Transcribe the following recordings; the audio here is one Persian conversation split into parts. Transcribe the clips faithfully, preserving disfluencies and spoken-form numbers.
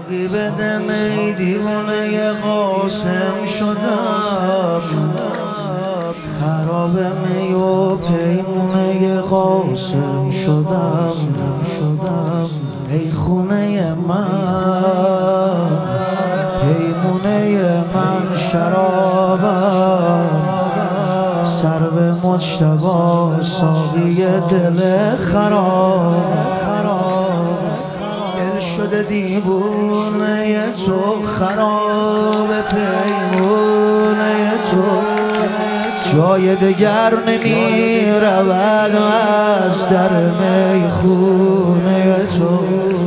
ساقی بده می دیوانه قاسم شدم، خراب می و پیمونه قاسم شدم. ای خونه من پیمونه من شرابم، سرو مجتبی ساقی دل خراب. دل شده دیوونه تو، خراب پیمونه تو، جای دگر نمی رود از در میخونه تو.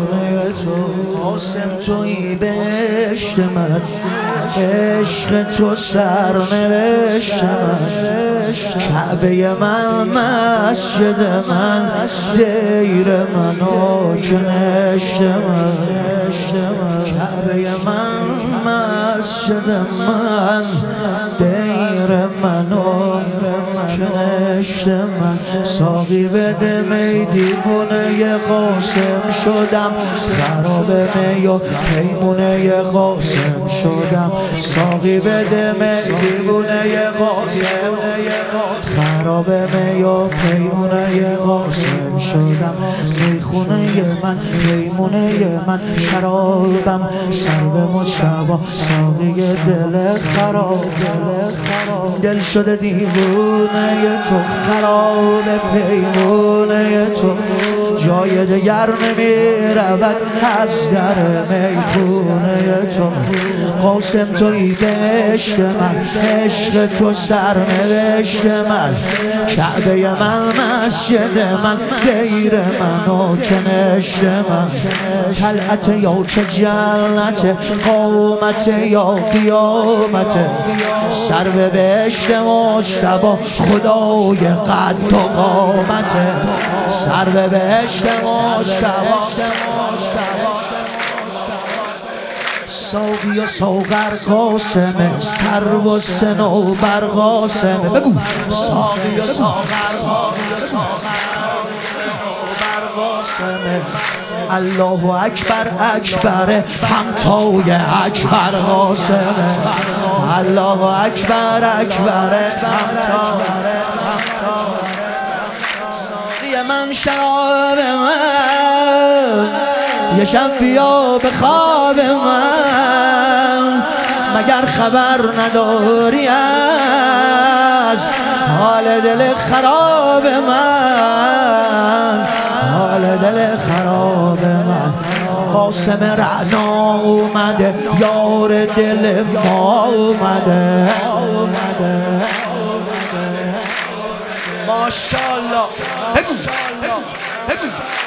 قاسم تویی بهشت من، عشق تو سرنوشت من، کعبه من مسجد من، دیر من و کنشت من. کعبه من مسجد من، دیر من و کنشت من. ساقی بده می دیوانه قاسم شدم، خراب می و پیمونه قاسم شدم. ساقی بده می دیوانه قاسم، خراب می و پیمونه قاسم شدم. میخونه من پیمونه من شرابم، سرو مجتبی ساقی دل خراب. دل شده دیوونه تو، خراب پیمونه تو، جای دگر نمی رود از در میخونه تو. قاسم تویی بهشت من، عشق تو سرنوشت من، کعبه من مسجد من، دیر من و کنشت من. طلعت یا که جنت، قامت یا قیامت، سرو بهشت مجتبی خدای قد و قامت، سرو بهشت مجتبی. ساقی و ساغر قاسمه، سرو و صنوبر قاسمه. بگو ساقی و ساغر قاسمه. الله اکبر اکبر همتای اکبر قاسمه. الله اکبر اکبر همتای. ساقی من شراب من، یه شب بیا به خواب من، مگر خبر نداری از حال دل خراب من، حال دل خراب من. قاسم رعنا اومده، یار دل ما اومده. ماشاءالله. بگو بگو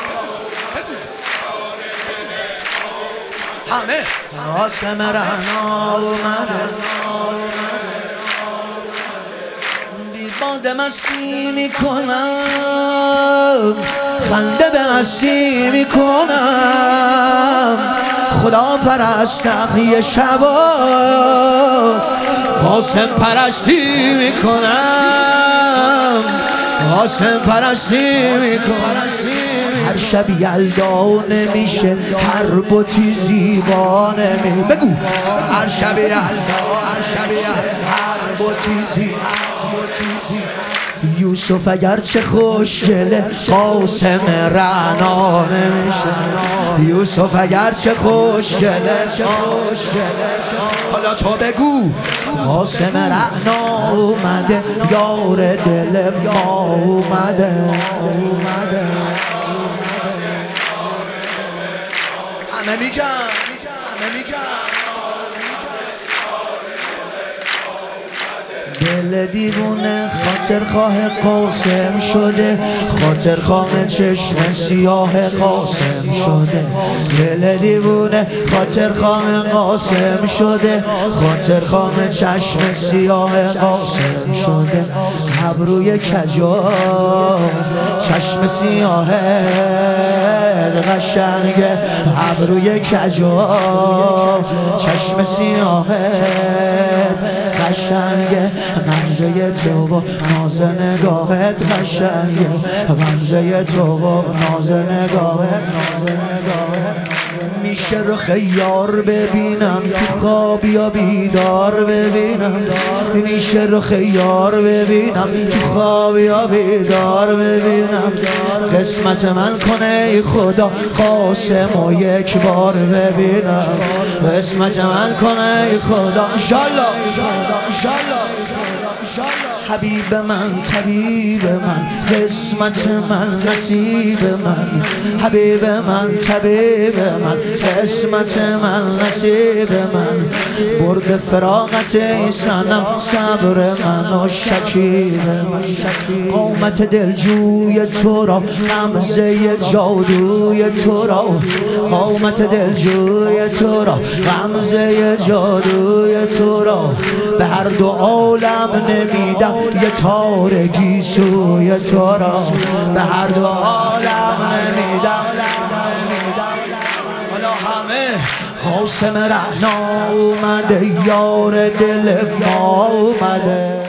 همه. قاسم رعنا اومده، بی باد مستی میکنم، خنده به هستی میکنم، خدا پرستم یه شبا، قاسم پرستی میکنم، قاسم پرستی میکنم. هر شب یلدا نمیشه، هر بوتی زیبا نمی. بگو هر شب یلدا، هر شب یلدا، هر بوتی زیبا. یوسف اگر چه خوشگله، قاسم رعنا نمیشه. یوسف اگر چه خوشگله، حالا تو بگو. قاسم رعنا اومده، یار دل ما اومده. همه میگن، همه میگن. دل دیوونه خاطر خواه قاسم شده، خاطر خواه چشم سیاه قاسم شده. دل دیوونه خاطر خواه قاسم شده، خاطر خواه چشم سیاه قاسم شده. ابروی کجا چشم سیاه قشنگه، ابروی کجا چشم سیاه قشنگه. غمزه تو و ناز نگاهت قشنگه، غمزه تو و ناز نگاهت. میشه رو خیار ببینم تو خواب یا بیدار ببینم میشه رو خیار ببینم تو خواب یا بیدار ببینم قسمت من کنه ای خدا قاسم و یک بار ببینم قسمت من کنه ای خدا انشالله انشالله حبیب من طبیب من قسمت من نصیب من حبیب من طبیب من قسمت من نصیب من برد فراغت ای صنم صبر من و شکیب من قامت دلجوی تو را غمزه جادوی تو را قامت دلجوی تو را غمزه جادوی تو را به هر دو عالم نمیدم یه تارگی سوی تو را به هر دو عالم نمیدم حالا همه قاسم رعنا اومده یار دل ما اومده